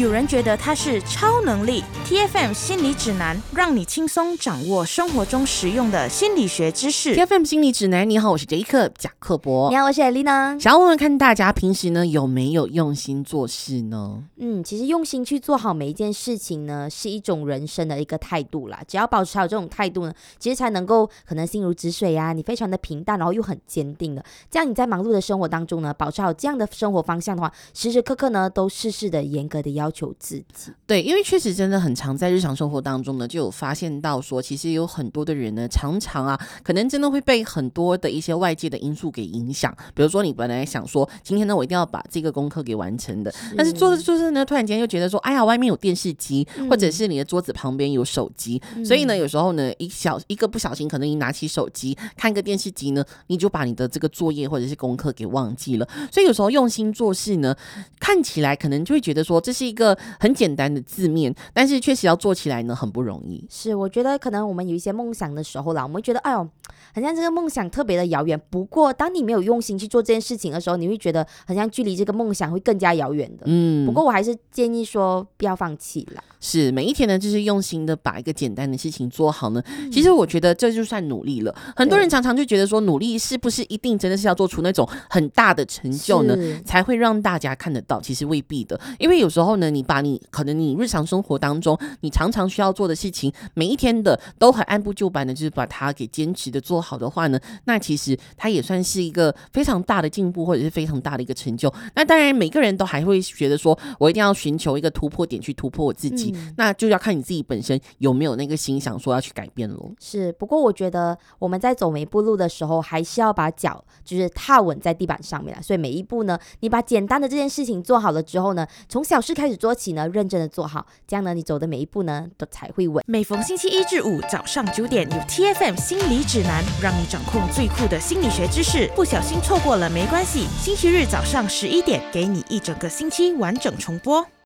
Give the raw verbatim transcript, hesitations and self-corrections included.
有人觉得它是超能力。 T F M 心理指南，让你轻松掌握生活中实用的心理学知识。 T F M 心理指南，你好，我是 Jacob 贾克伯。 你好，我是 Elena。 想要问问看大家平时呢有没有用心做事呢？ 嗯，其实用心去做好每一件事情呢，是一种人生的一个态度啦。只要保持好这种态度呢，其实才能够可能心如止水啊，你非常的平淡，然后又很坚定的。这样你在忙碌的生活当中呢，保持好这样的生活方向的话，时时刻刻呢都事事的严格的要求自己。 对，因为确实真的很常在日常生活当中呢，就有发现到说，其实有很多的人呢，常常啊，可能真的会被很多的一些外界的因素给影响。比如说，你本来想说，今天呢，我一定要把这个功课给完成的，但是做着做着呢，突然间又觉得说，哎呀，外面有电视机，嗯、或者是你的桌子旁边有手机，嗯、所以呢，有时候呢，一小一个不小心，可能你拿起手机看个电视机呢，你就把你的这个作业或者是功课给忘记了。所以有时候用心做事呢，看起来可能就会觉得说，这是一个很简单的字面，但是确实要做起来呢，很不容易。 是，我觉得可能我们有一些梦想的时候啦，我们会觉得哎呦，好像这个梦想特别的遥远。不过当你没有用心去做这件事情的时候，你会觉得好像距离这个梦想会更加遥远的。嗯，不过我还是建议说不要放弃啦。 是，每一天呢，就是用心的把一个简单的事情做好呢。嗯、其实我觉得这就算努力了。很多人常常就觉得说，努力是不是一定真的是要做出那种很大的成就呢，才会让大家看得到？其实未必的，因为有时候呢，你把你可能你日常生活当中你常常需要做的事情，每一天的都很按部就班的，就是把它给坚持的做好的话呢，那其实它也算是一个非常大的进步，或者是非常大的一个成就。那当然，每个人都还会觉得说，我一定要寻求一个突破点去突破我自己。嗯、那就要看你自己本身有没有那个心想说要去改变咯。 是，不过我觉得我们在走每一步路的时候，还是要把脚就是踏稳在地板上面啦。所以每一步呢，你把简单的这件事情做好了之后呢，从小事开始做起呢，认真的做好，这样呢，你走的每一步呢，都才会稳。 每逢星期一至五早上九点，有 T F M 心理指南，让你掌控最酷的心理学知识。不小心错过了没关系，星期日早上十一点，给你一整个星期完整重播。